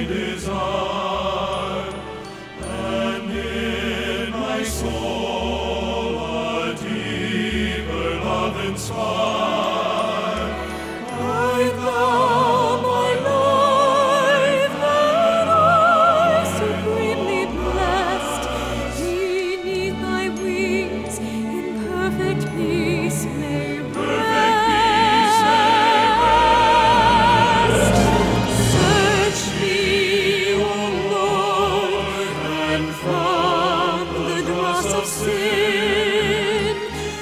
desire, and in my soul a deeper love inspire. I vow my life that I, supremely blessed, beneath thy wings in perfect peace may rest. Search me, O Lord, and from the dross of sin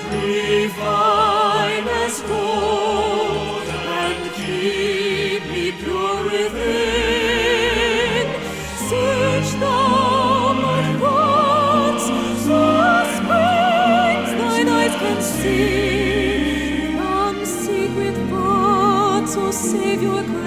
refine as gold, and keep me pure within. Search thou my thoughts, the springs thine eyes can see. From secret thoughts, O Savior,